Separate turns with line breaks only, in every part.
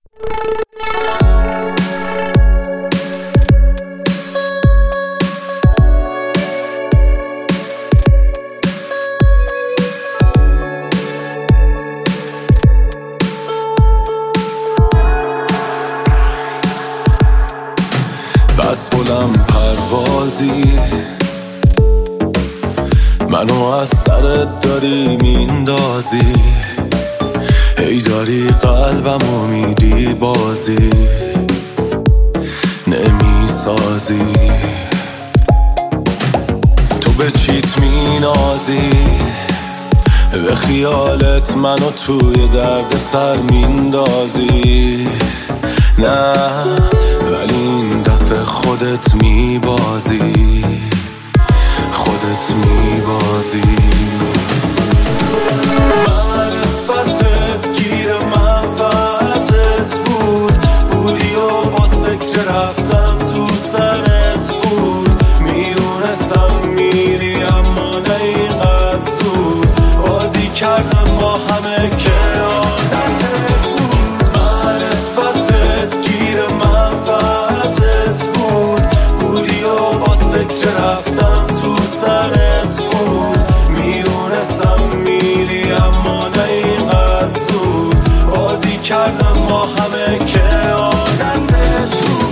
بس بلند پروازی منو از سرت داری میندازی، هی داری قلبمو میدی بازی نمیسازی، تو به چیت مینازی، به خیالت منو توی درد سر میندازی، نه ولی این دفعه خودت میبازی، خودت میبازی. معرفتت گیر منفعتت بودی و باز فکر رفتم تو سرت بود، میدونستم میری اما نه اینقدر زود، بازی کردم با همه که عادتت بود. معرفتت گیر منفعتت بودی و باز فکر رفتم تو سرت بود، میدونستم میری اما نه اینقدر زود، بازی کردم با همه که عادتت بود.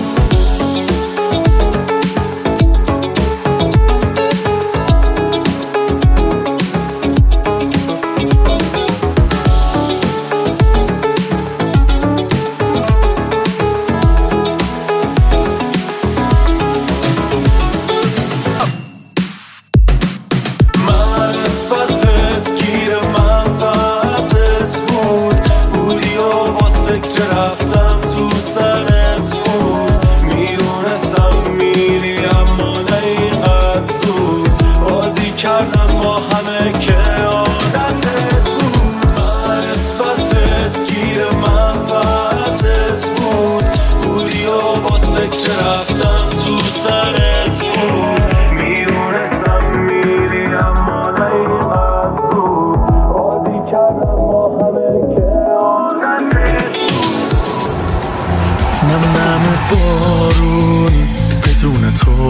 بارون بدون تو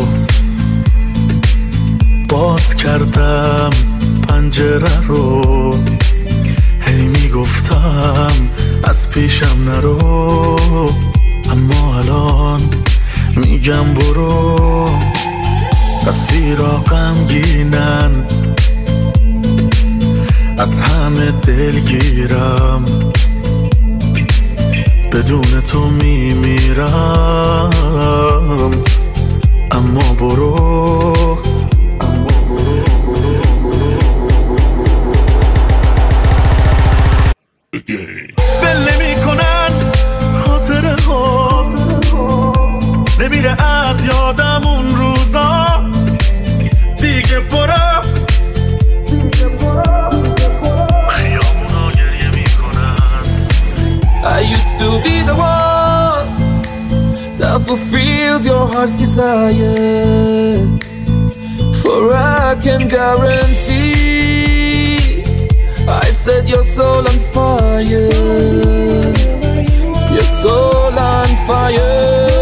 باز کردم پنجره رو، هی میگفتم از پیشم نرو، اما الان میگم برو. تصویرها غمگینن از همه دلگیرم، بدون تو میمیرم، اما برو. بل نمی کنن خاطره ها، نمیره از یادم اون روزا، دیگه برو. خیامونا گریه میکنن.
I used to be the one that fulfills your heart's desire, for I can guarantee I set your soul on fire, your soul on fire.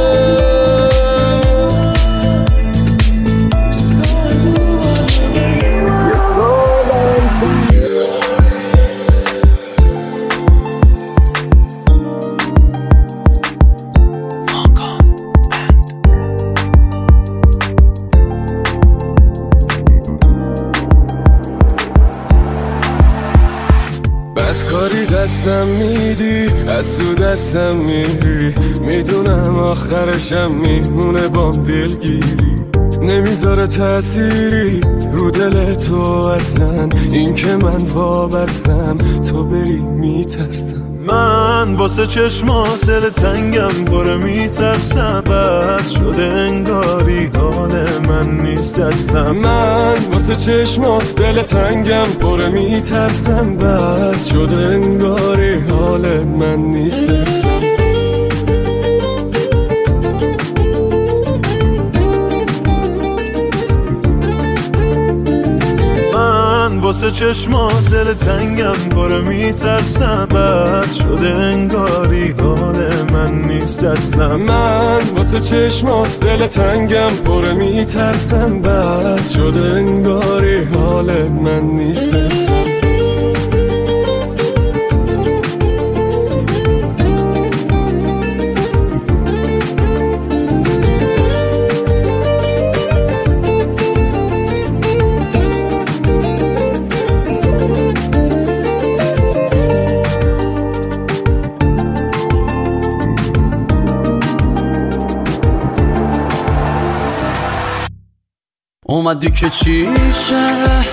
بدکاری دستم میدی، از تو دستم میری، میدونم آخرشم میمونه بام دلگیری، نمیذاره تأثیری رو دل تو اصلا، این که من وابستم تو بری میترسم.
من واسه چشمات دل تنگم پره میترسم، بد شده انگاری حال من نیست دستم.
من واسه چشمات دل تنگم پره میترسم، بد شده انگاری حال من نیست دستم.
واسه چشمات دل تنگم پره میترسم بد شده انگاری حال من نیست اصلا.
من واسه چشمات دل تنگم پره میترسم بد شده انگاری حال من نیست اصلا.
اومدی که چی شه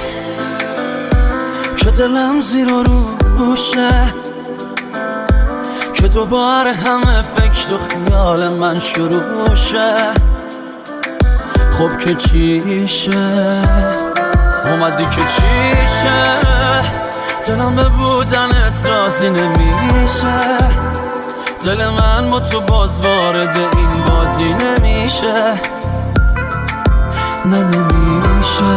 که دلم زیر و روشه که دوباره همه فکر و خیال من شروع شه. خب که چی شه اومدی که چی شه دلم به بودنت راضی نمیشه. دل من با تو باز وارد این بازی نمیشه نمیشه.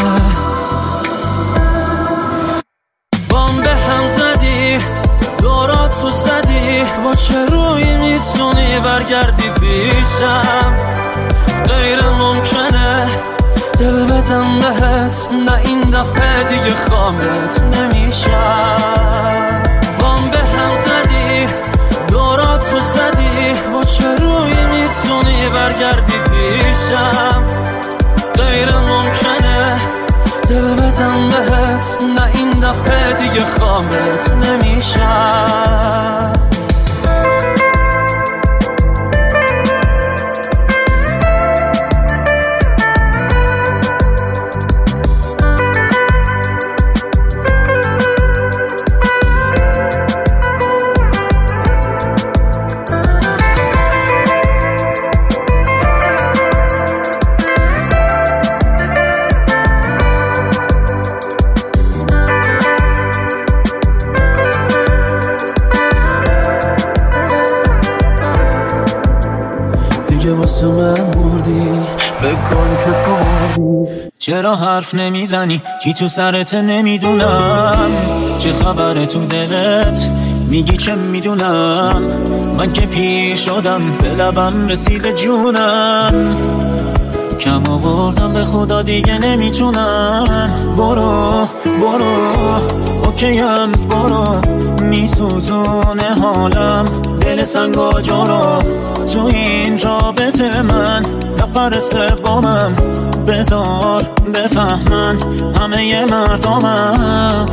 بام به هم زدی دوراتو زدی با چه روی میتونی برگردی پیشم. غیر ممکنه دل بزن بهت نه این دفعه دیگه خامت نمیشم. بام به هم زدی دوراتو زدی با چه روی میتونی برگردی پیشم. غیر ممکنه دل بزن بهت نه این دفعه دیگه خامت نمیشم. واسه من مردی بکن که تو مردی.
چرا حرف نمیزنی چی تو سرت نمیدونم. چه خبره تو دلت میگی چه میدونم. من که پیر شدم به لبم رسیده جونم. کم آوردم به خدا دیگه نمیتونم. برو اوکیم برو میسوزونه حالم دل سنگا جارو تو این رابطه من نفر سومم. بذار بفهمن همه مردمم.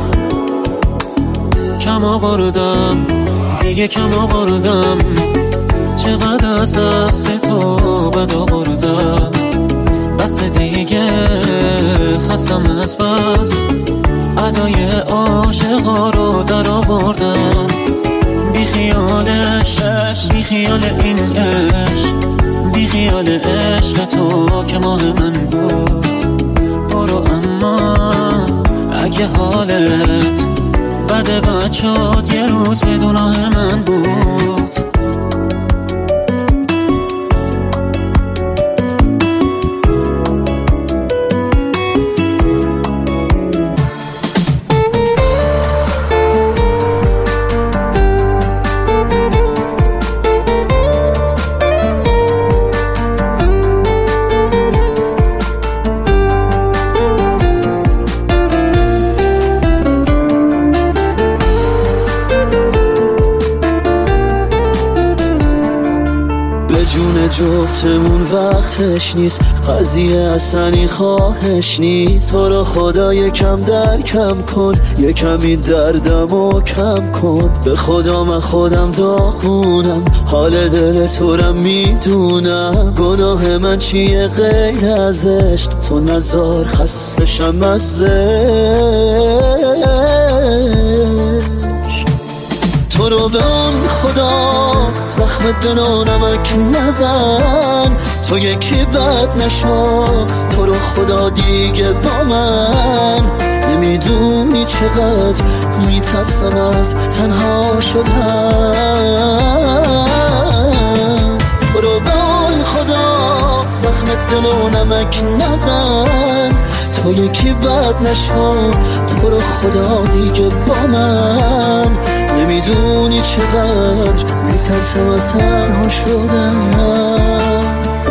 کم آوردم دیگه کم آوردم. چقدر از دست تو بد آوردم. بس دیگه خستم از بس ادای عاشقا رو در آوردم. بی خیالش بی خیال این عشق بی خیال عشق تو که ماه من بود. برو اما اگه حالت بد شد یه روز به گناه من بود.
جفتمون وقتش نیست قضیه اصلا خواهش نیست. تو رو خدا یکم درکم کن یکم این دردمو کم کن. به خدا من خودم داغونم حال دل تو رو میدونم. گناه من چیه غیر از عشق تو نزار خستشم از تو رو به اون خدا زخم دلو نمک نزن. تو یکی بد نشو تو رو خدا دیگه با من. نمیدونی چقدر میترسم از تنها شدن. تو رو به اون خدا زخم دلو نمک نزن. تو تو یکی بد نشو، تو رو خدا دیگه با من نمیدونی چقدر میترسم از تنها شدن.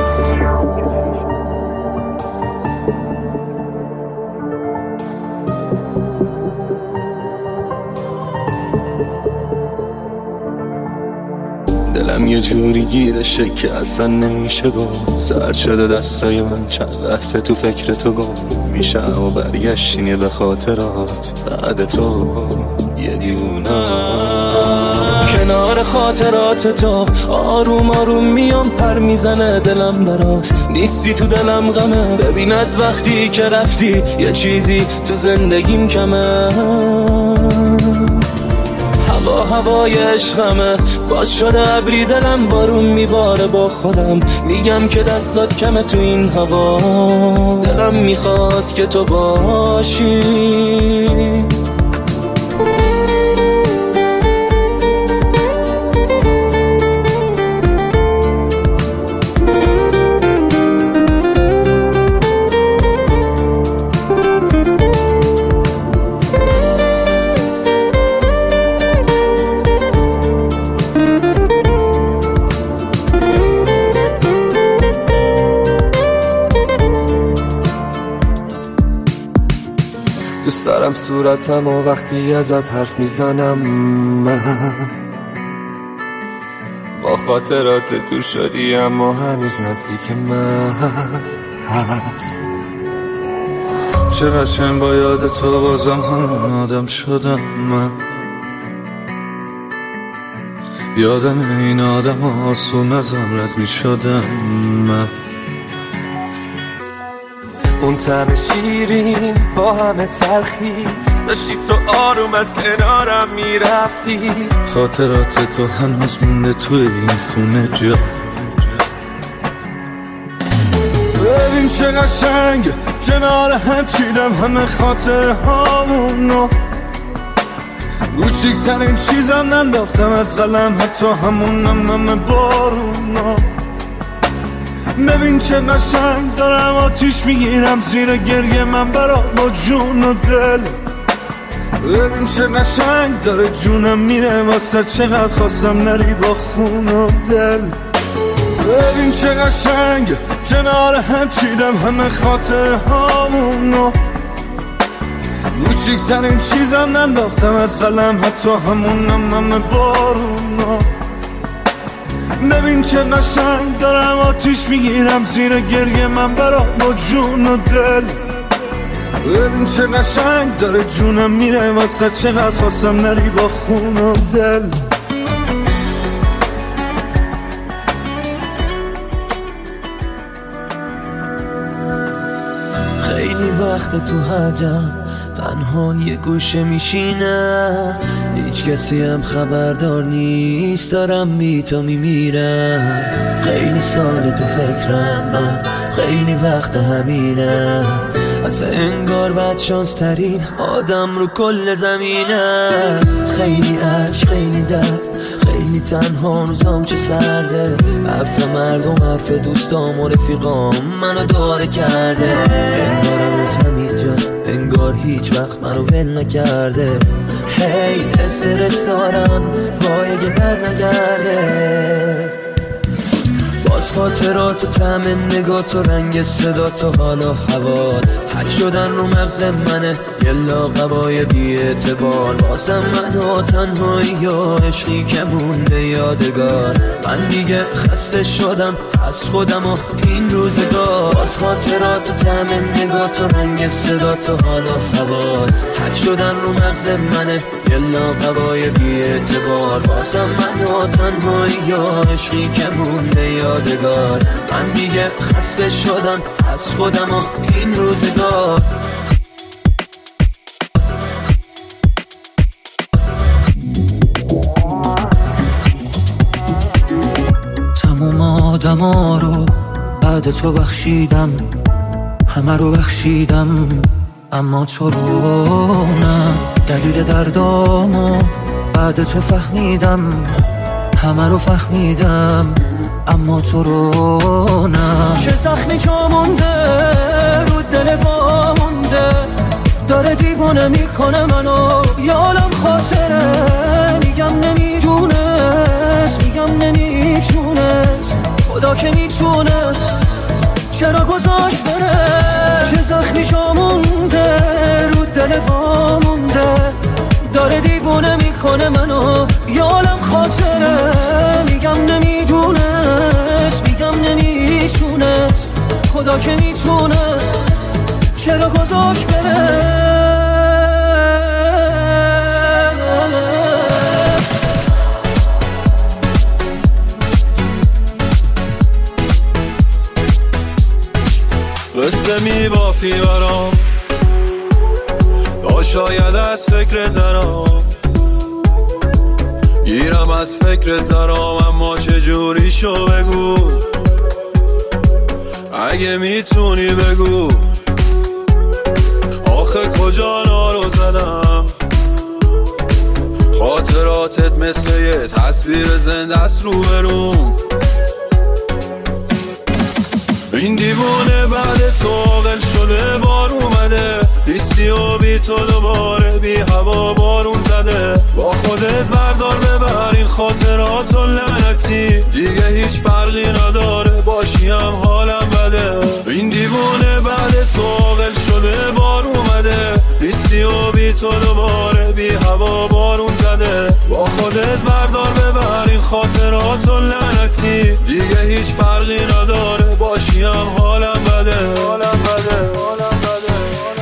دلم یه جوری گیرشه که اصلا نمیشه گفت. سرد شده دستای من چند لحظه تو فکر تو گم میشم و برگشتینه به خاطرات بعد تو یه دیوونم. کنار خاطرات تو آروم آروم میام پر میزنه دلم برات، نیستی تو دلم غمه. ببین از وقتی که رفتی یه چیزی تو زندگیم کمه. هوای عشقمه باز شده ابری دلم بارون میباره با خودم میگم که دستات کمه تو این هوا. دلم میخواست که تو باشی.
دوست دارم صورتم و وقتی ازت حرف میزنم من با خاطرات تو شدی اما هنوز نزدیک من هست.
چه قشنگ با یاد تو بازم همون آدم شدم من. یادم این آدم آسون ازم رد می شدم من.
اون طعم شیرین با همه تلخی داشتی تو آروم از کنارم میرفتی.
خاطرات تو هنوز مونده توی این خونه جا. ببین چه قشنگ کنار هم چیدم همه خاطر هامونو. کوچیکترین چیزم ننداختم از قلم حتی همونم همه بارونا. ببین چه قشنگ دارم آتیش میگیرم زیر گریه من برات با جون و دل. ببین چه قشنگ داره جونم میره واسه چقدر خواستم نری با خون و دل. ببین چه قشنگ کنار هم چیدم همه خاطر هامونو. کوچیکترین چیزم ننداختم از قلم حتی همونم همه بارونا. ببین چه قشنگ دارم آتیش میگیرم زیر گریه من برات با جون و دل. ببین چه قشنگ داره جونم میره واسه چقدر خواستم نری با خون و دل.
خیلی وقت تو حجم تنها یه گوشه میشینم، هیچ کسی هم خبردار نیست دارم بی تو میمیرم. خیلی سال تو فکرم من، خیلی وقت همینم، از انگار بد شانس ترین آدم رو کل زمینم. خیلی عشق خیلی درد خیلی تنها روزام چه سرده. حرف مردم حرف دوستام و رفیقام منو داره کرده. انگارم از همین جاست انگار هیچ وقت منو ول نکرده. هی استرس دارم وای اگه بر نگرده. باز خاطرات و طعم نگات و رنگ صدات و حال و هوات حک شدن رو مغز منه یه لاغبای بی اعتبار. بازم من و تنهایی یا عشقی که مونده یادگار. من دیگه خسته شدم از خودم و این روزگار. باز خاطرات و طعم نگات و رنگ صدات و حال و هوات حک شدن رو مغز منه یه لاغبای بی اعتبار. بازم من و تنهایی یا عشقی که مونده یادگار. من دیگه خسته شدم از خودم و این روزگار.
تموم آدما رو بعد تو بخشیدم، همه رو بخشیدم اما تو رو نه. دلیل دردامو بعد تو فهمیدم، همه رو فهمیدم اما تو رو نه. چه زخمی جا مونده رو دل با مونده، داره دیوانه میکنه منو، یالم خاطره. میگم نمیدونست، میگم نمیتونست، خدا که میتونست، چرا گذاشت بره. چه زخمی جا مونده رو دل با مونده، داره دیوانه میکنه منو، یالم خاطره. میگم نمیدونست، میگم نمیتونست، خدا که میتونست، چرا گذاشت بره.
قصه میبافی برام تا شاید از فکر درام، گیرم از فکر درام، اما چجوری شو بگو، اگه میتونی بگو. آخه کجا نارو زدم، خاطراتت مثل یه تصویر زنده است رو بروم. این دیوونه بعد تو عاقل شده، بار اومده نیستی و بی تو دوباره بی هوا بارون زده. با خودت بردار ببر این خاطرات و لعنتی، دیگه هیچ فرقی نداره باشیم حالم بده. این دیوونه بعد تو عاقل شده، بار اومده نیستی و بی تو دوباره بی هوا بارون زده. با خودت بردار ببر این خاطرات و لعنتی، دیگه هیچ فرقی نداره باشیم حالم بده، حالم بده، حالم بده.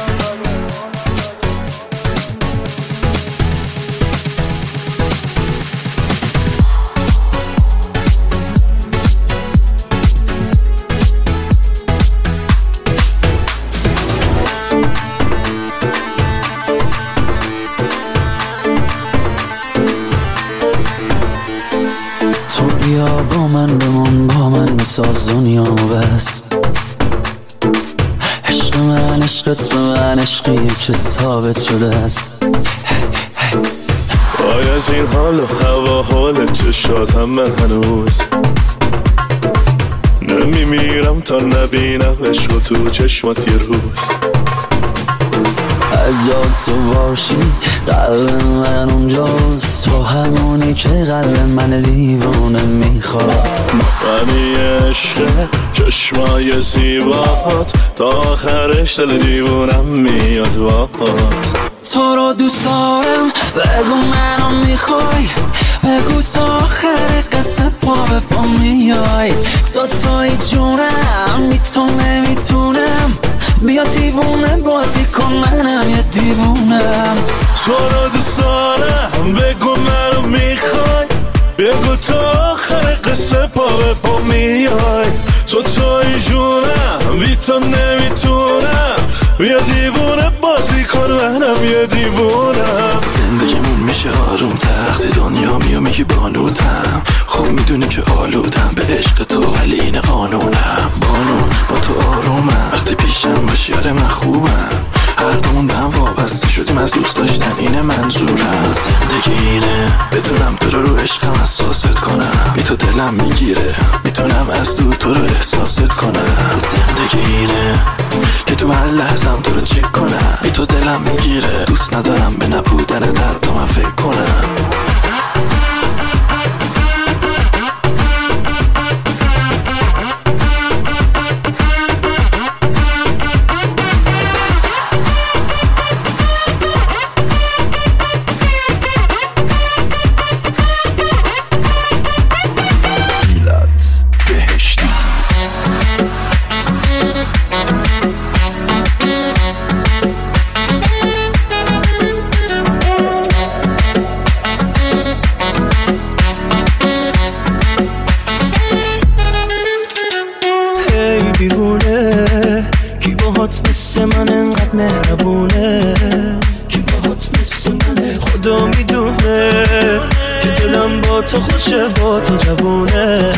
تو بیا با من بمون، با من بساز دنیا بس. عشق من عشقت به من عشقیه که ثابت شده است.
وای از این حال و هوا حال چشاتم من هنوز نمیمیرم تا نبینم عشق تو چشمات یه روز.
اگه تو باشی قلب من اونجاست، تو همونی که قلب من دیوانه میخواست.
منی عشق چشمای زیبات، تا آخرش دل دیوونم میاد باهات.
تو رو دوست دارم بگو منو میخوای، بگو تا آخر قصه پا به پا میای. تو توی جونم بی تو نمیتونم، بیا دیوونه بازی کن منم یه دیوونم.
تو رو دوست دارم بگو منو میخوای، بگو تا آخر قصه پا به پا میای. تو توی جونم بی تو نمیتونم، بیا دیوونه بازی کن منم یه دیوونم.
زندگیمون میشه آروم تخت دنیا میو میگی بانوتم، خب میدونی که آلودم به عشق تو ولی این قانونم. بانو با تو آرومم، وقتی پیشم باشی آره من خوبم. هر دومون به هم وابسته شدیم از دوست داشتن اینه منظورم. زندگی اینه بدونم تو رو عشقم حساست کنم، بی تو دلم میگیره میتونم از دور تو رو احساست کنم. زندگی اینه که تو هر لحظم تو رو چک کنم، بی تو دلم میگیره دوست ندارم به نبودن درد تو من فکر کنم.
مثل من انقدر مهربونه، کی باهات مثل منه، خدا میدونه که دلم با تو خوشه، با تو جوونه.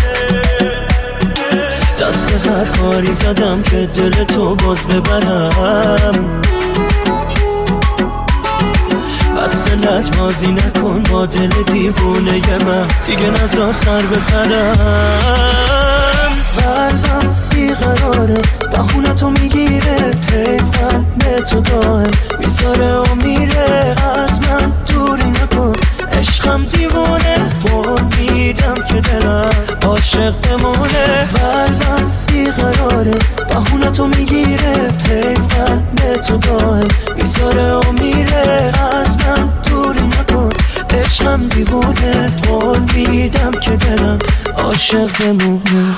دست به هر کاری زدم که دل تو باز ببرم، بس واسه لجبازی نکن با دل دیوونه من، دیگه نزار سر به سرم. قلبم بیقراره بخونتو میگیره، پیوند تو دائم میذاره و میره، از من دوری نکن عشقم دیوونه، قول میدم که دلم عاشق بمونه. قلبم بیقراره بخونتو میگیره، پیوند تو دائم میذاره و میره، از من دوری نکن عشقم دیوونه، قول میدم که دلم عاشق بمونه.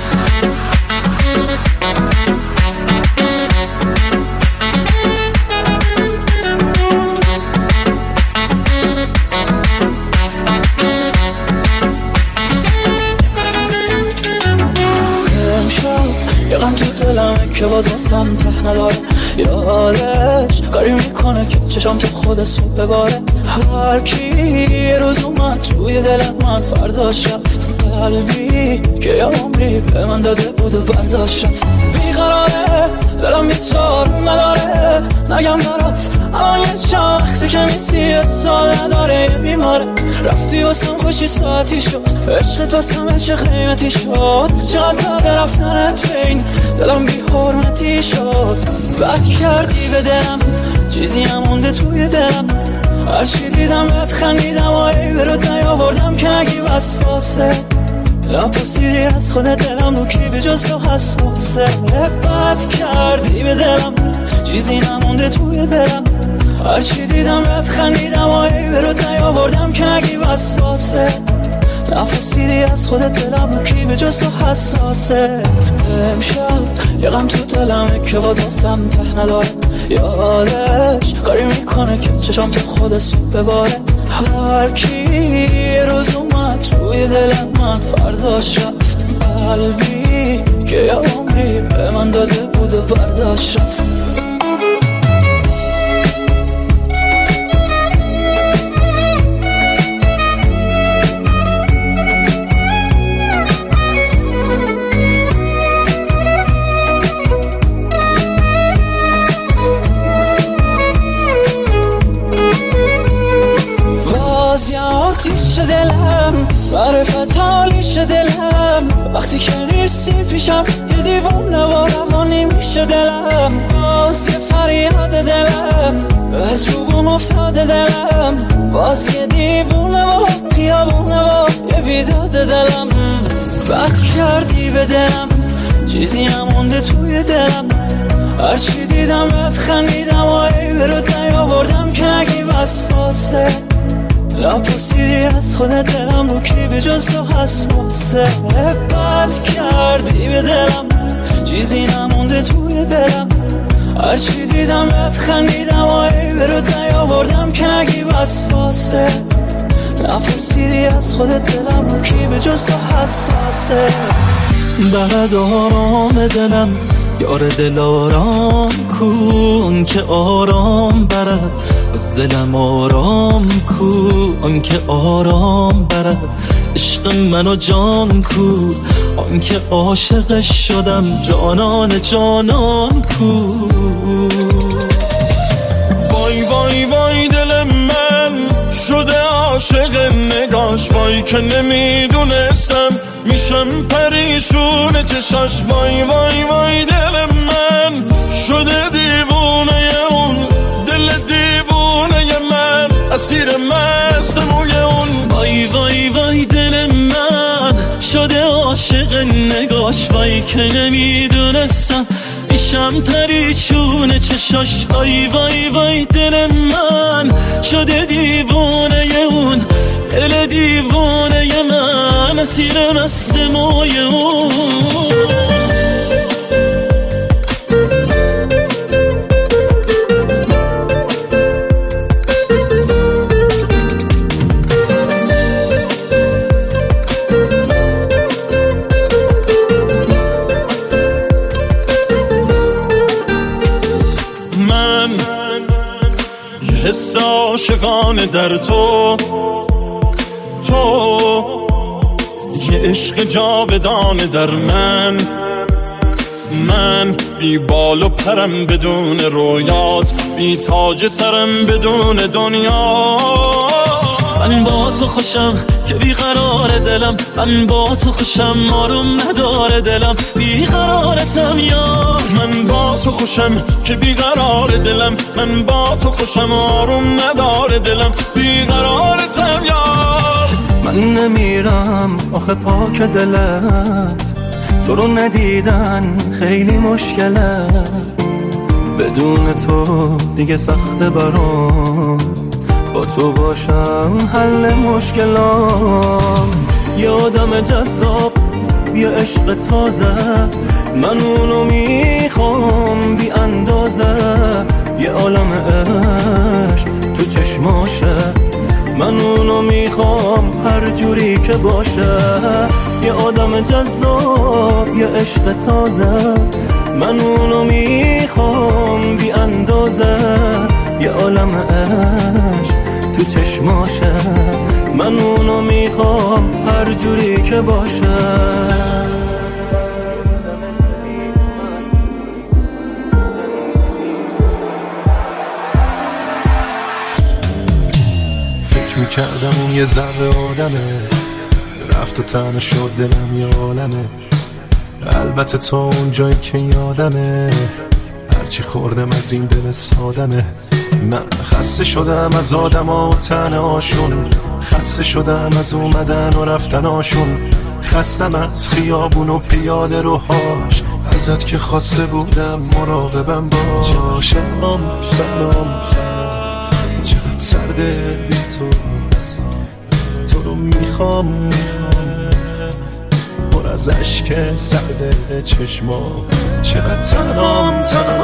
یه غم تو دلمه که باز واسم ته نداره، یادش کاری میکنه که چشام تو خود صبح بباره. هر کی یه روز اومد توی دلم من، فرداش رفت. قلبی که یه عمری به من داده بود و برداشت رفت. بیقراره دلم بیتار نداره، نگم برات الان یه چند وقتی که نیستی، سال نداره یه بیماره. رفتی واسم خوشی ساعتی شد، عشقت واسم عشق قیمتی شد، چقدر بعد رفتنت بین دلم بی حرمتی شد. بد کردی به دلم چیزی هم مونده توی دلم، هرچی دیدم بهت خندیدم و ای برات نیاوردم که نگی وسواسه. نپرسیدی از خودت دلم رو کی به جز تو حساسه. بد کردی به دلم چیزی نمونده توی دلم، هرچی دیدم بهت خندیدم و ای برات نیاوردم که نگی وسواسه. نپرسیدی از خودت دلم رو کی به جز تو حساسه. امشب یه غم تو دلمه که باز واسم ته نداره، یادش کاری میکنه که چشام تو خود صبح بباره. هر کی یه روز اومد توی دلم من، فرداش رفت. قلبی که یه عمری به من داده بود و برداشت رفت. آتیش دلم معرفت حالیش دلم، وقتی که نیستی پیشم یه دیوونه و روانی میشه دلم. باز یه فریاد دلم از روبم افتاده دلم، باز یه دیوونه و خیابونه و یه بیداد دلم. بد کردی به دلم چیزی هم مونده توی دلم، هرچی دیدم بهت خندیدم و ای برات نیاوردم که نگی وسواسه. نپرسیدی از خودت دلم رو کی به جز تو حساسه. بد کردی به دلم چیزی نمونده توی دلم، هرچی دیدم بهت خندیدم و ای برات نیاوردم که نگی وسواسه. نپرسیدی از خودت دلم رو کی به جز تو حساسه.
بعد آرام دلم یار دل آرام کن که آرام برد از دلم، آرام کن که آرام برد عشق منو جان کو، آن که عاشقش شدم جانان جانان کو.
وای وای وای دل من شده عاشق نگاش، وای که نمیدونستم میشم پریشون چشاش. وای وای وای دل من شده دیوونه اون، دل دیوونه من اسیر مست موی اون.
وای وای وای دل من شده عاشق نگاش، وای که نمیدونستم میشم پریشون چشاش. وای وای وای دل من شده دیوونه اون، دل دیوونه من اسیر مست موی اون.
من یه حس عاشقانه در تو یه عشق جاودانه در من.
من بی بال و پرم بدون رویات، بی تاج سرم بدون دنیا.
من با تو خوشم که بیقرار دلم، من با تو خوشم آروم نداره دلم، بیقرارتم یار.
من با تو خوشم که بیقرار دلم، من با تو خوشم آروم نداره دلم، بیقرارتم یار.
من نمیرم آخه پاک دلت، تو رو ندیدن خیلی مشکله، بدون تو دیگه سخته برام، با تو باشم حل مشکلام. یه آدم جذاب، یه عشق تازه، من اونو میخوام بی اندازه، یه عالم عشق تو چشماشه، من اونو میخوام هر جوری که باشه. یه آدم جذاب، یه عشق تازه، من اونو میخوام بی اندازه، یه عالم عشق تو چشماشه، من اونو میخوام هر جوری که باشه.
فکر میکردم اون یه ذره آدمه، رفت و تنها شد دلم یه عالمه. البته تا اون جایی که یادمه، هرچی خوردم از این دل سادمه. من خسته شدم از آدما و تنهاشون، خسته شدم از اومدن و رفتناشون، خستم از خیابون و پیاده روهاش، ازت که خواسته بودم مراقبم باش. سلام سلام چقدر سرده بی تو، تو رو میخوام پر از عشق سرده چشما. چقدر تنهام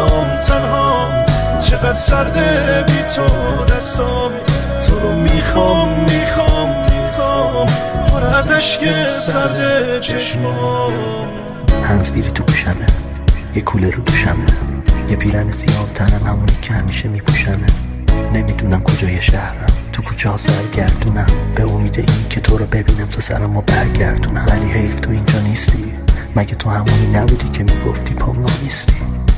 چقدر سرده بی تو دستام، تو رو میخوام پر از عشق سرده چشما.
هنزبیری تو گوشمه، یه کوله رو دوشمه، یه پیرن سیاه تنم همونی که همیشه میپوشمه. نمیدونم کجای شهرم، تو کوچه ها سرگردونم، به امید این که تو رو ببینم تو سرمو برگردونم. ولی حیف تو اینجا نیستی، مگه تو همونی نبودی که میگفتی پام نیستی؟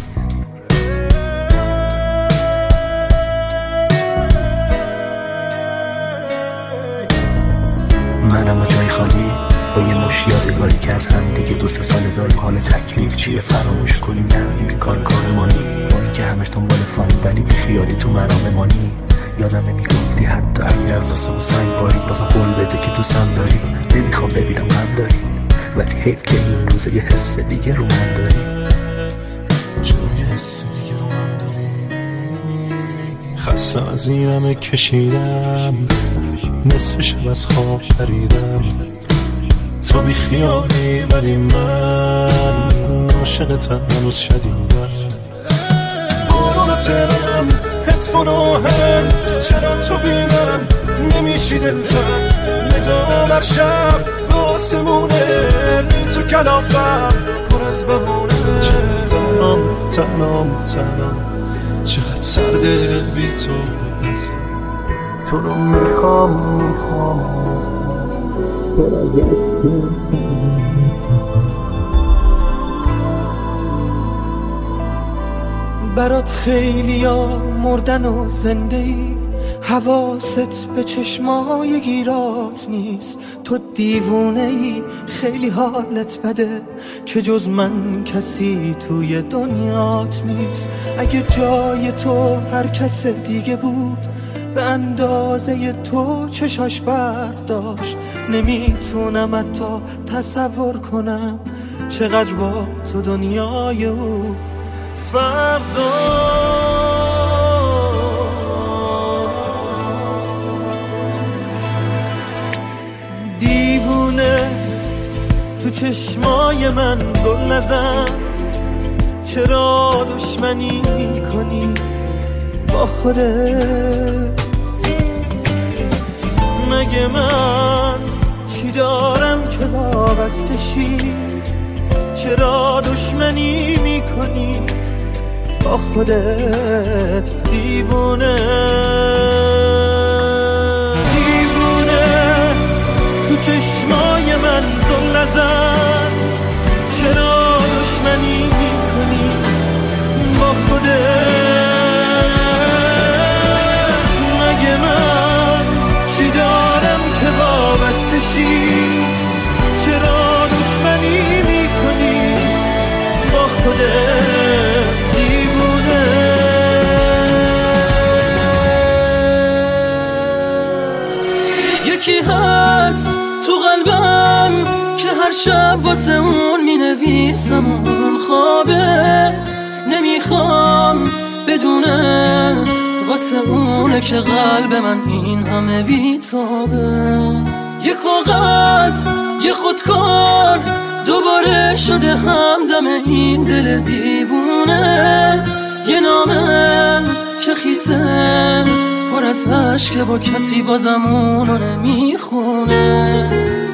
منم و جای خالی با یه مش یادگاری که از هم دیگه 2-3 ساله داریم. حال تکلیف چیه فراموش کنیم؟ نه این بیکار کارمانی، با این که همش دنبال فانی ولی بی خیالی تو مرام مانی. یادم نمیگفتی حتی اگه از آسمون سنگ باری، بازم قول بده که دوستم داری. نمیخوام ببینم غم داری، ولی حیف که این روزا یه حس دیگه رو من داری.
چرا یه حس دیگه رو من داری؟ خسته از این همه کشیدم، نصف شب از خواب پریدم، تو بی خیالی ولی من عاشقتم هنوز شدیدم. بارون تهران هتفون آهن، چرا تو بی من نمیشی دلتن؟ نگام هر شب به آسمونه، بی تو کلافم پر از بمونه. تنام چقدر سرده بی تو، تو رو میخوام
برات خیلیا مردن و زنده ای، حواست به چشمای گیرات نیست. تو دیوونه ای، خیلی حالت بده که جز من کسی توی دنیات نیست. اگه جای تو هر کس دیگه بود، به اندازه تو چشاش برق داشت. نمیتونم حتی تصور کنم چقدر با تو دنیای او فرق داشت. دیوونه تو چشمای من زل نزن، چرا دشمنی میکنی با خودت؟ مگه من چی دارم که وابسته شی؟ چرا دشمنی میکنی با خودت؟ دیوونه تو چشمای من زل نزن، چرا دشمنی میکنی
شب واسه اون می نویسم اون خوابه، نمیخوام بدونه واسه اونه که قلب من این همه بیتابه. یه کاغذ یه خودکار دوباره شده همدم این دل دیوونه، یه نامه که خیسه پر از عشق با کسی بازم اونو نمیخونه.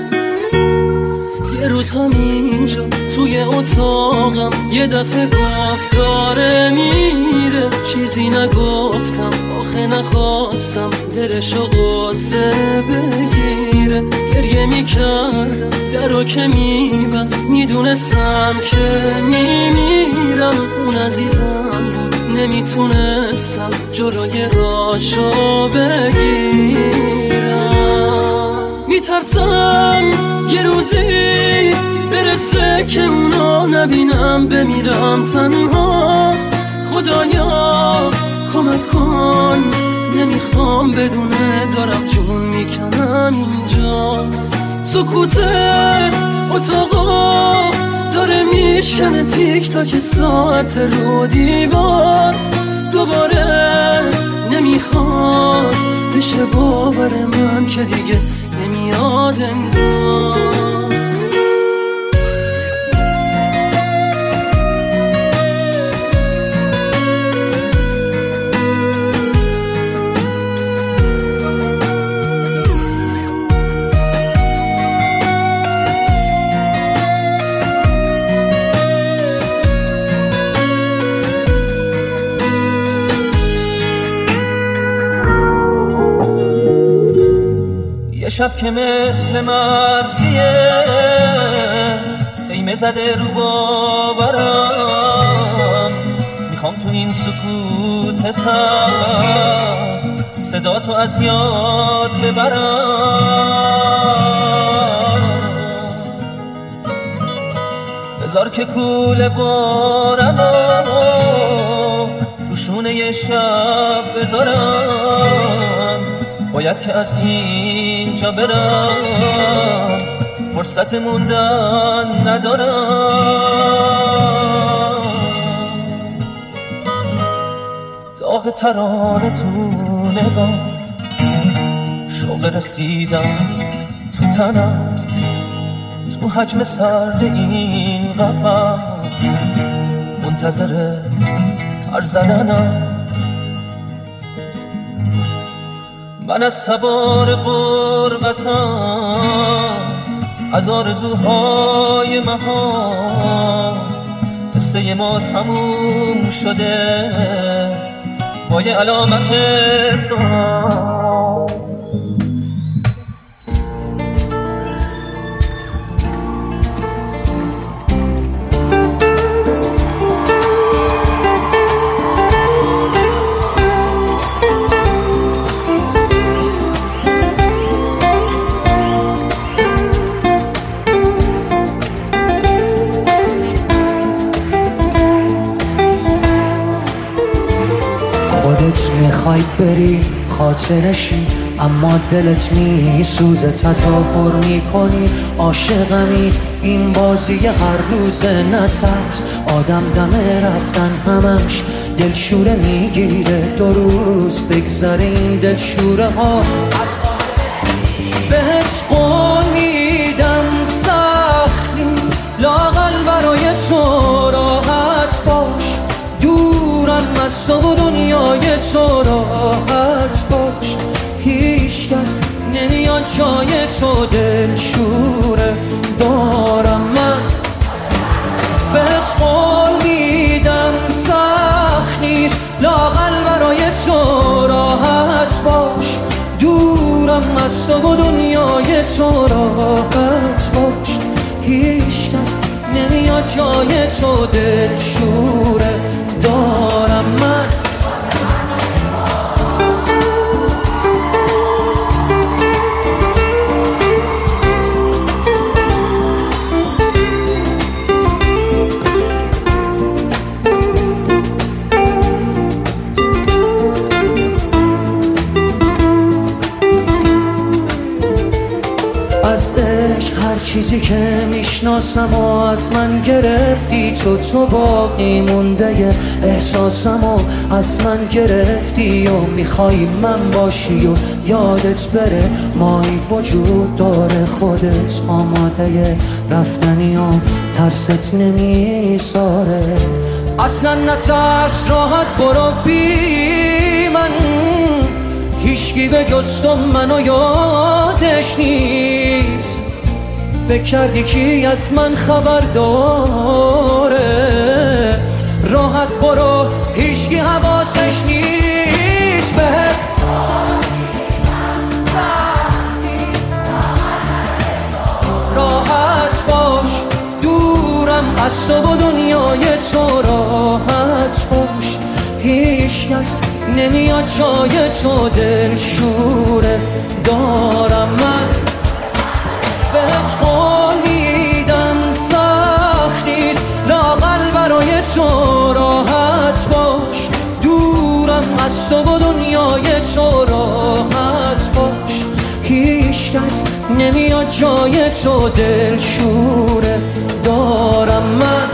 یه روز همینجا توی اتاقم یه دفعه گفت داره میره، چیزی نگفتم آخه نخواستم دلشو قصه بگیره. گریه میکردم درو که میبست، میدونستم که میمیرم. اون عزیزم بود نمیتونستم جلوی راشو بگیرم. میترسم یه روزی برسه که اونو نبینم، بمیرم تنها. خدایا کمک کن، نمیخوام بدونه دارم جون میکنم اینجا. سکوت اتاقا داره میشکنه تیک تاک ساعت رو دیوار. دوباره نمیخواد بشه باور من که دیگه نمیاد انگار.
شب که مثل مرزیه خیمه زده رو باورم، میخوام تو این سکوت تلخ صدا تو از یاد ببرم. بذار که کوله بارم رو شونه یه شب بذارم، باید که از اینجا برم، فرصت موندن ندارم. داغ ترانه تو نگاه، شوق رسیدم تو تنم، تو حجم سرد این قفس منتظر پر زدنم. من از تبار غربتم، از آرزوهای مهان، قصه ما تموم شده با یه علامت سوال.
میخوای بری خاطرشی، اما دلت میسوزه، تظاهر میکنی عاشقمی. این بازی هر روز نترس، آدم دم رفتن همش دلشوره میگیره. 2 روز بگذره این دلشوره ها بهت قول میدم سخت نیست، لااقل برای تو راحت باش. دورم از تو و دنیای تو راحت باش. هیچ کس نمیاد جای تو دلشوره دارم من. بهت قول میدم سخت نیست، لااقل برای تو راحت باش. دورم از تو و دنیای تو راحت باش. هیچ کس نمیاد جای تو دلشوره دارم من.
چیزی که میشناسم و از من گرفتی، تو باقی مونده احساسم و از من گرفتی و میخوای من باشی و یادت بره مایی وجود داره، خودت آماده رفتنی و ترست نمیذاره. اصلا نترس راحت برو بی من، هیچکی به جز تو منو یادش نیست. فکر کردی کی از من خبر داره، راحت برو هیچکی حواسش نیست. بهت راحت باش دورم از تو و دنیای تو، راحت باش هیچ کس نمیاد جای تو، دلشوره دارم من بهت قول میدم سخت نیست، لااقل برای تو راحت باش دورم از تو و دنیای تو، راحت باش هیچ کس نمیاد جای تو، دلشوره دارم من.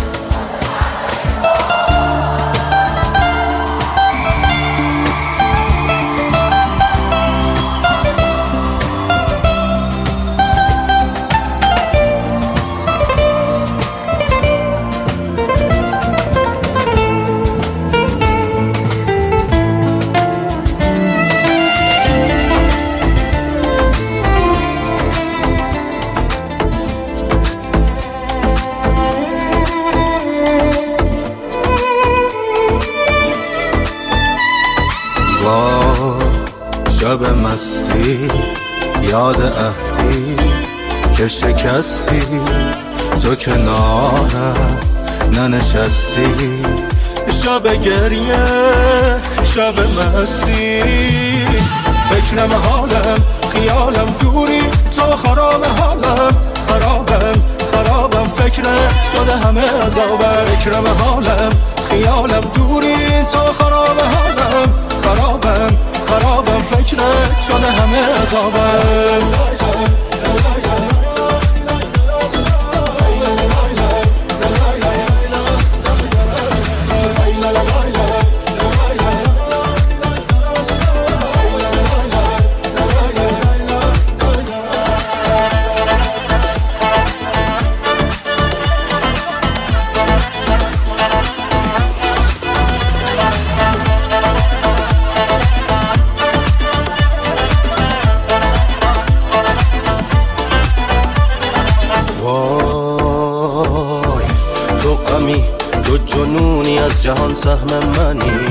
شب مستی یاد عهدی که شکستی، تو کنارم ننشستی. شب گریه شب مستی، فکرم حالم خیالم دوری، تو خراب حالم خرابم فکرت شده همه عذابم. فکرم حالم خیالم دوری، تو خراب حالم خرابم فکرت شده همه عذابم. جهان سهم منی،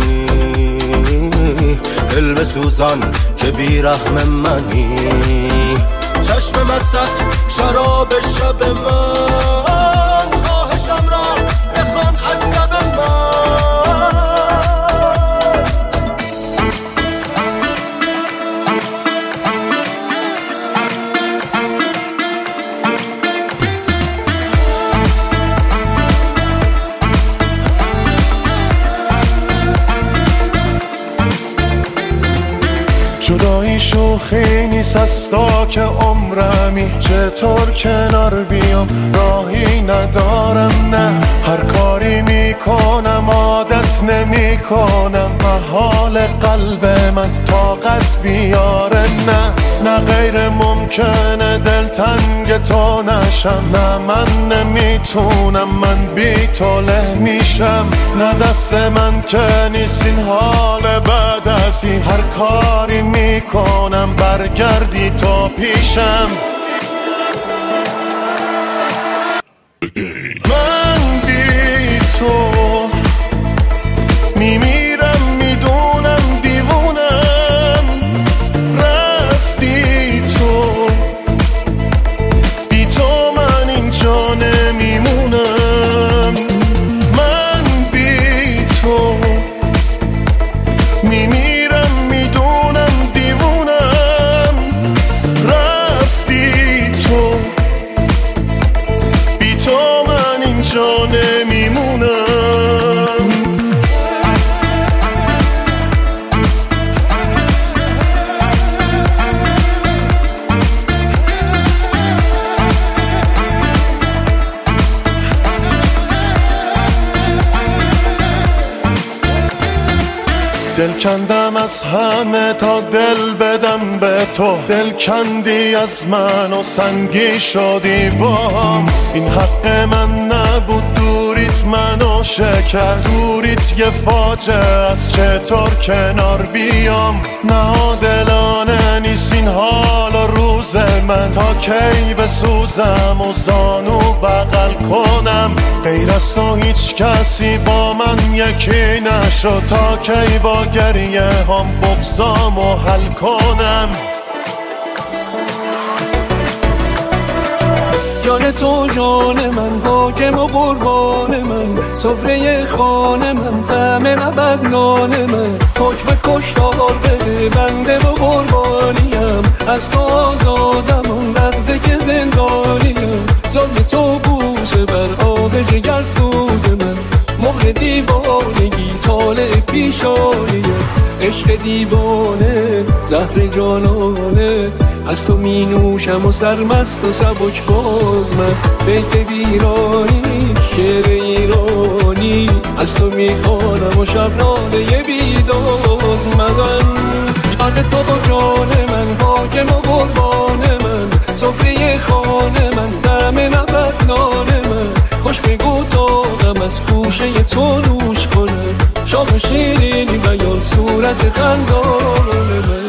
دل به سوزان که بی رحم منی، چشم مستت شراب شب من، خواهشم را بخوان از لب من.
جدایی شوخی نیست از تا که عمرمی، چطور کنار بیام راهی ندارم. نه هر کاری میکنم عادت نمیکنم، محال قلب من طاقت بیاره. نه غیر ممکنه دلتنگ تو نشم، نه من نمیتونم من بی تو له میشم. نه دست من که نیست این حال بعد از این، هر کاری میکنم برگردی تو پیشم. من بی تو میمیرم، میدونم دیوونم، رفتی تو بی تو من اینجا نمیمونم. من بی تو میمیرم، میدونم دیوونم، رفتی دل کندم از همه تا دل بدم به تو، دل کندی از من و سنگی شدی با هم. این حق من نبود، دوریت منو شکست، دوریت یه فاجعه از چطور کنار بیام. نادلانه نیست این حال و روز من، تا کی بسوزم و زانو بغل کنم. غیر از تو هیچ کسی با من یکی نشد، تا کی با گریه هم بغضامو حل کنم.
جان تو جان من، حاکم و قربان من، سفره خانه من، طعم نبرد نان من. حکم کشتار بده بنده و قربانیم، از تو آزادم اون لحظه که زندانیم. ظلم تو بوسه بر آب جگر سوز من، مهر دیوانگی طالع پیشانیم. عشق دیوانه زهر جانانه، از تو می نوشم و سرمست و سبک باز من. بیت ویرانی شعر ایرانی، از تو می خوانم و شب ناله بیداد من. جان تو جان من، حاکم و قربان من، سفره خانه من، طعم نبرد نان من. خوش بگو تاقم از خوشه تو نوش کنم، شام شیرینی بیان صورت خندان من.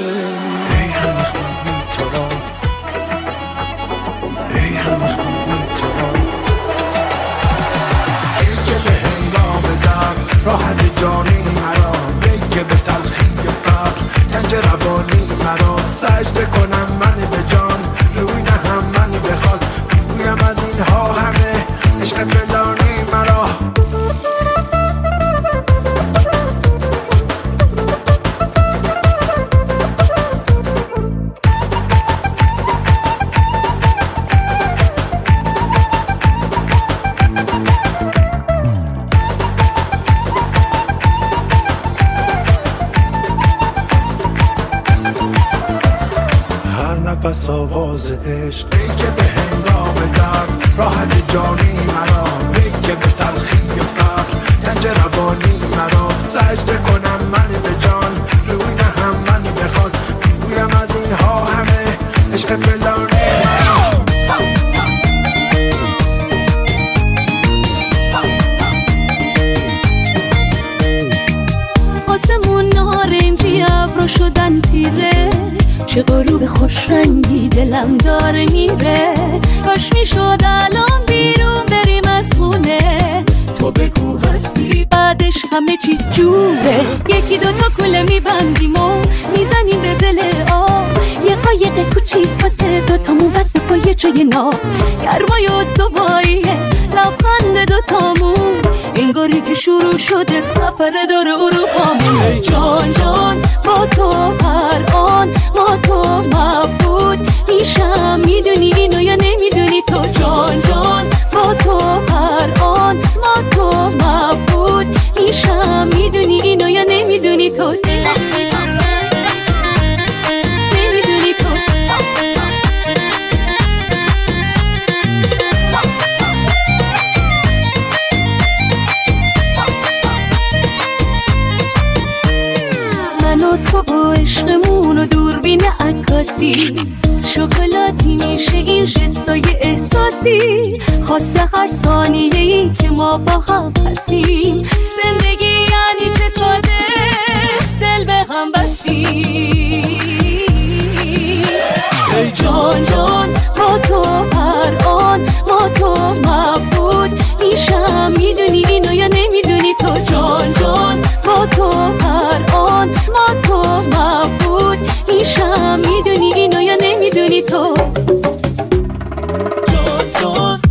راحت جانی مرا بگه به تلخی فقر، گنج روانی مرا سجده کنم من به جان، روی نهم من به خاک، بگویم از اینها همه عشق فلانی مرا.
پس آواز عشق
بگه به هنگام درد، راحت جانی مرا بگه به تلخی فقر، گنج روانی مرا سجده کنم من به جان، روی نهم من به خاک، بگویم از اینها همه عشق فلانی مرا.
آسمون نارنجی ابرو شدن تیره، چه غروب خوش رنگی دلم داره میره. کاش میشد الان بیرون بریم از خونه، تو بگو هستی بعدش همه چی جوره. یکی دوتا کوله میبندیم و میزنیم به دل آب، یه قایق کوچیک واسه دوتامون بس با یه جای ناب. گرمای استواییه لبخند دوتامون، انگاری که شروع شده سفر دور اروپامون. ای جان جان با تو هر آن ما تو مبود میشم، میدونی اینو یا نمیدونی تو؟ جان جان با تو هر آن ما تو مبود میشم، میدونی اینو یا نمیدونی تو؟ نمیدونی تو؟ من و تو و عشقمون و دوربین عکاسی، شکلاتی میشه این جستای احساسی. خاصه هر ثانیه‌ای که ما با هم هستیم، زندگی یعنی چه ساده دل به هم بستیم. ای جان جان با تو هر آن ما تو مبود میشم، میدونی اینو یا نمیدونی تو؟ جان جان با تو هر آن ما تو مبود میشم، میدونی اینو یا نمیدونی تو؟
جان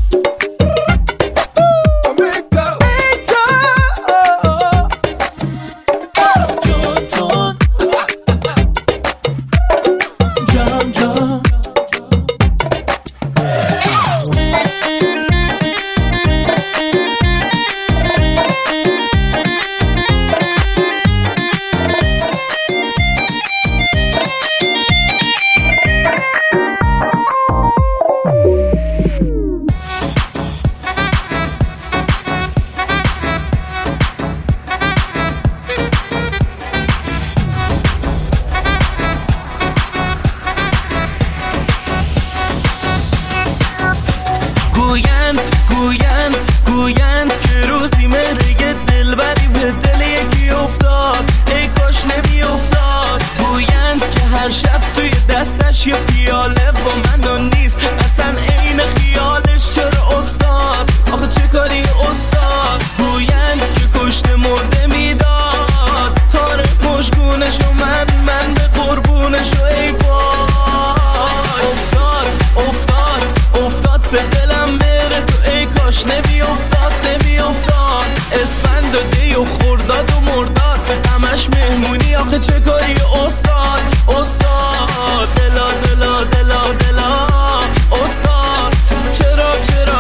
گویند که روزی مهرگ دلبری به دل یکی افتاد، ای کاش نمی افتاد. گویند که هر شب توی دستش یه پیاله با من نیست، اصلا عین خیالش. چرا استاد آخه چه کاری استاد؟ گویند که کشته مرده میداد، تاره مشگونش و من به قربونش و ای وای. افتاد به دلم بره تو، ای کاش نمی افتاد. اسفند و دی و خرداد و مرداد، همش مهمونی آخه چه کاری استاد؟ دلا استاد، چرا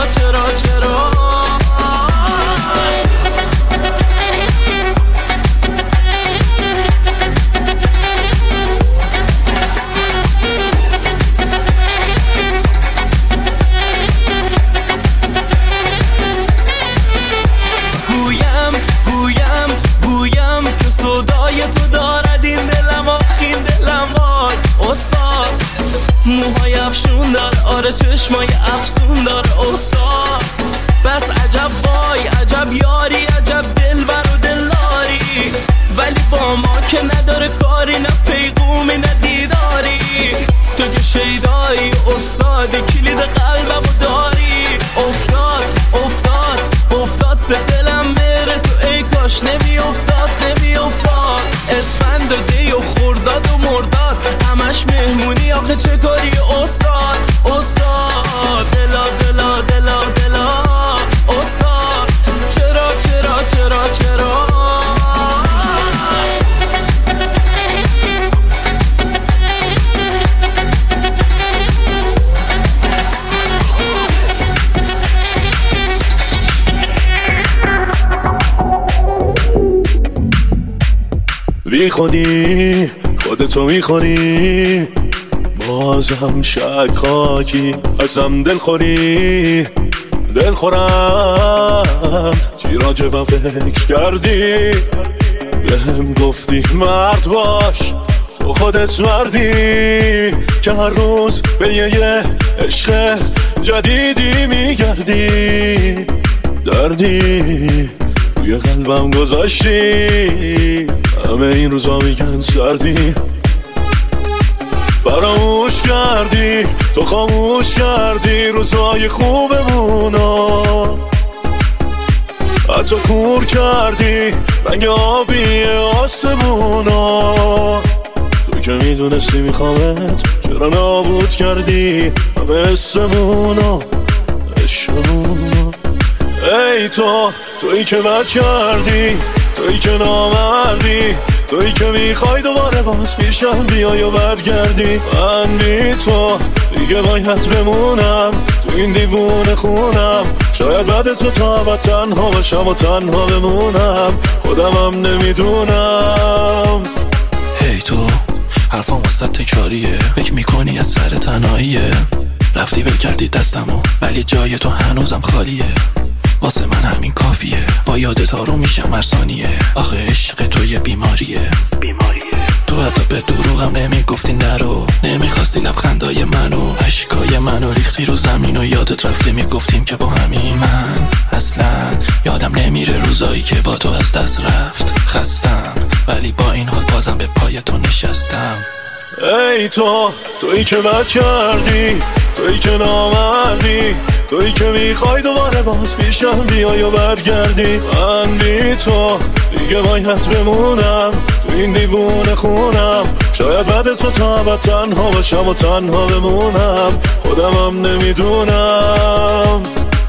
گویم که صدای تو دارد این دلم آخین دلم وای. استاد موهای افشون داره، آره چشمای افسون داره استاد. بس عجب وای عجب یاری، عجب دلبر و دلداری، ولی با ما که نداره کاری، نه پیغومی نه دیداری. تو که شیدایی استادی، کلید قلبم و داری. افتاد به دلم بره تو، ای کاش نمی افتاد. اسفند و دی و خرداد و مرداد، همش مهمونی آخه چه کاری استاد؟ دلا استاد، چرا
بی خودی خودتو میخوری، بازم شک خاکی ازم دلخورم. چی راجبم فکر کردی؟ بهم گفتی مرد باش، تو خودت مردی که هر روز به یه عشق جدیدی میگردی. دردی توی قلبم گذاشتی، همه این روزا میگن سردی. فراموش کردی تو، خاموش کردی روزای خوبمونو، حتی کور کردی رنگ آبی آسمونو. تو که میدونستی میخوامت، چرا نابود کردی همه اسمونو عشقمونو؟ ای تویی که بد کردی، تویی که نامردی، تویی که میخوای دوباره باز پیشم بیای و برگردی. من بی تو دیگه باید بمونم تو این دیوونه خونم، شاید بعد تو تا ابد تنها باشم و تنها بمونم، خودمم نمیدونم.
هی تو حرفام واسه تکراریه، فکر میکنی از سر تنهاییه، رفتی ول کردی دستمو ولی جای تو هنوزم خالیه. واسه من همین کافیه، با یادت آروم میشم هر ثانیه. آخه عشق تو یه بیماریه. تو حتی به دروغم نمیگفتی نرو، نمیخواستی لبخندای منو، اشکای منو ریختی رو زمین و یادت رفته میگفتیم که با همین. من اصلا یادم نمیره روزایی که با تو از دست رفت. خستم ولی با این حال بازم به پای تو نشستم.
ای تویی که بد کردی، تویی که نامردی، تویی که میخوای دوباره باز پیشم بیای و برگردی. من بی تو دیگه باید بمونم تو این دیوونه خونم، شاید بعد تو تا ابد تنها باشم و تنها بمونم، خودمم نمیدونم.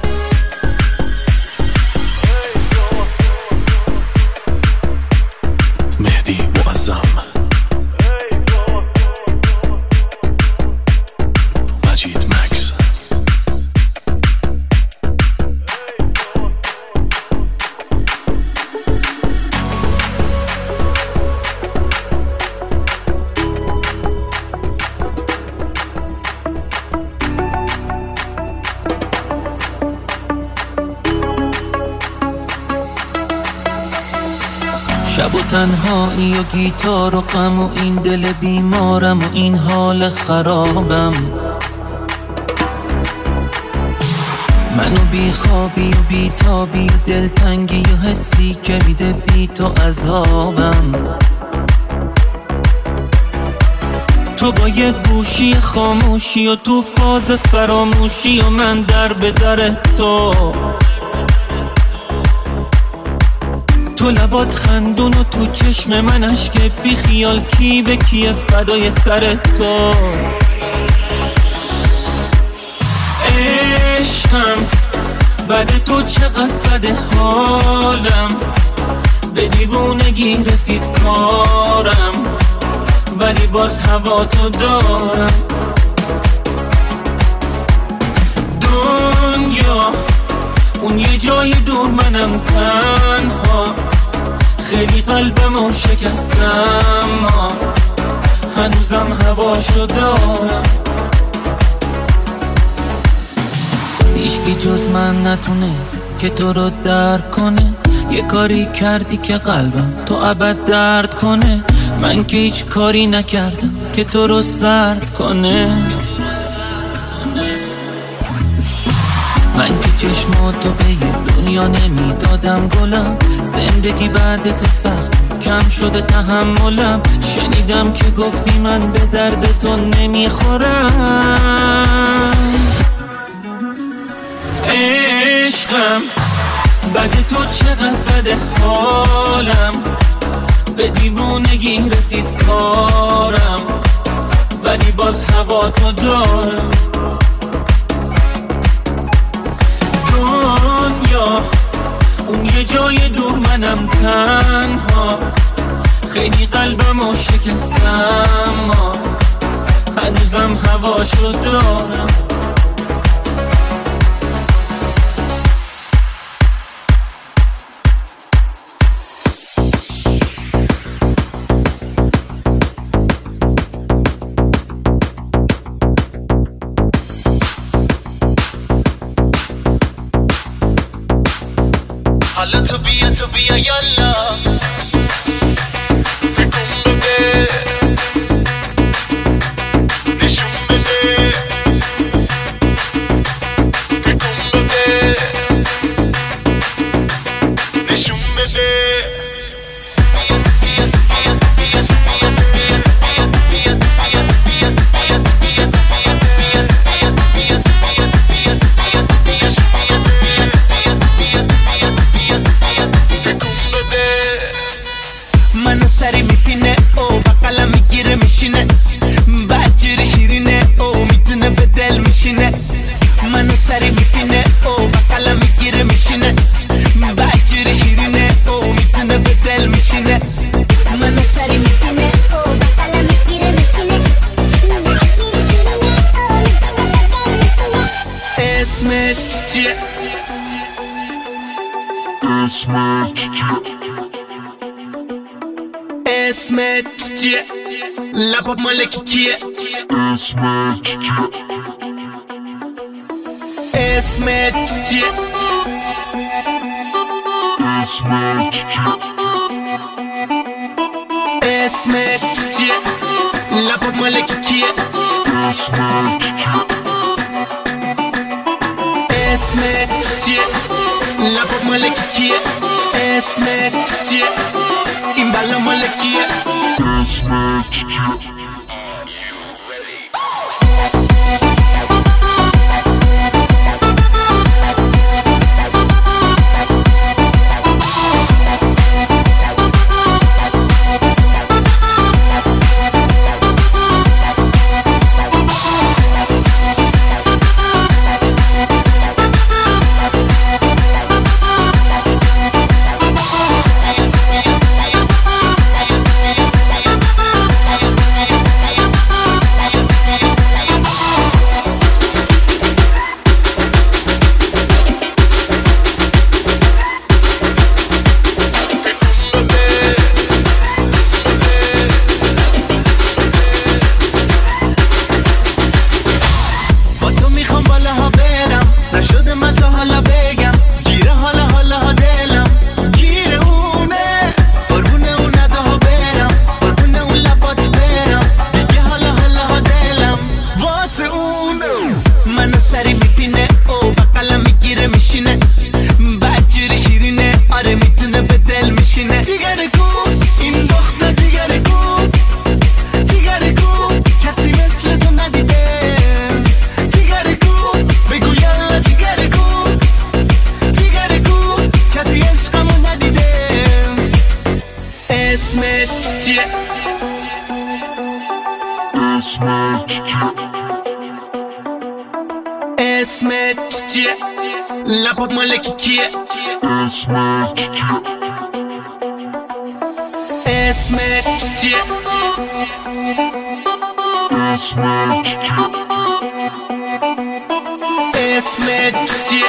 مهدی معظم، مجید مکس.
شب و تنهایی و گیتار و غم و این دل بیمارم و این حال خرابم.
منو بی خوابی و بی تابی و دلتنگی و حسی که میده بی تو عذابم. تو با یه گوشی خاموشی و تو فاز فراموشی و من در به در تو لبات خندون و تو چشم من اشک بی خیال کی به کیه فدای سر تو. عشقم بعد تو چقدر بده حالم، به دیوونگی رسید کارم ولی باز هوا تو دارم. دنیا اون یه جای دور منم تنها، خیلی قلبمو شکستم هنوزم هواشو دارم. هیچکی جز من نتونست که تو رو درک کنه، یه کاری کردی که قلبم تو ابد درد کنه. من که هیچ کاری نکردم که تو رو سرد کنه. من که چشماتو به یه دنیا نمیدادم گلم، زندگی بعدت سخت کم شده تحملم. شنیدم که گفتی من به درد تو نمیخورم. عشقم بعد تو چقدر بده حالم، به دیوونگی رسید کارم ولی باز هوا تو دارم. دنیا اون یه جای دور منم تنها، خیلی قلبمو شکستم هنوزم هواشو دارم.
حالا تو بیا یالا تکون بده، نشون بده، تکون بده، نشون بده.
منو سری میپینه او بقلا میگیره میشینه، بدجوری شیرینه او میتونه به دل میشینه. منو سری میپینه او بقلا میگیره میشینه، بدجوری شیرینه او میتونه به دل میشینه.
منو سری میپینه او بقلا میگیره میشینه، بدجوری شیرینه او میتونه به دل میشینه.
اسمت چیه؟
اسمت چیه؟
اسمت چیه؟ لباب مالکی کیه؟
اسمت چیه؟
اسمت چیه؟
اسمت چیه؟
اسمت چیه؟ لباب مالکی کیه؟
اسمت چیه؟
اسمت چیه؟ لباب مالکی کیه؟ اسمت چیه؟ این بالا مالکیه؟
اسمت چیه؟
لپات مالکی کیه اسمت چیه اسمت چیه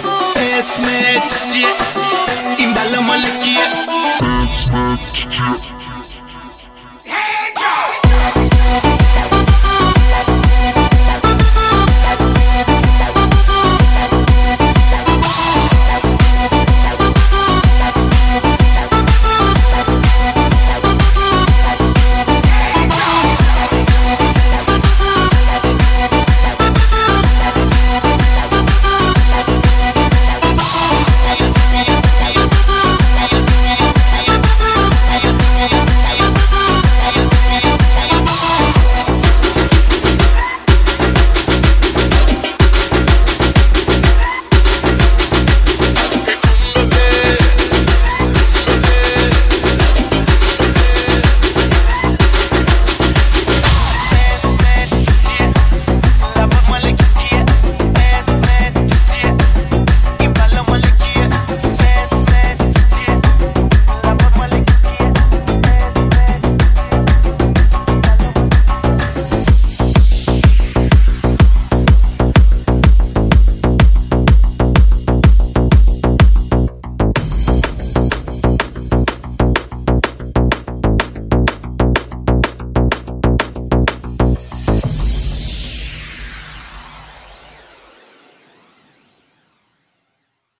اسمت چیه این بلا مالکیه اسمت چیه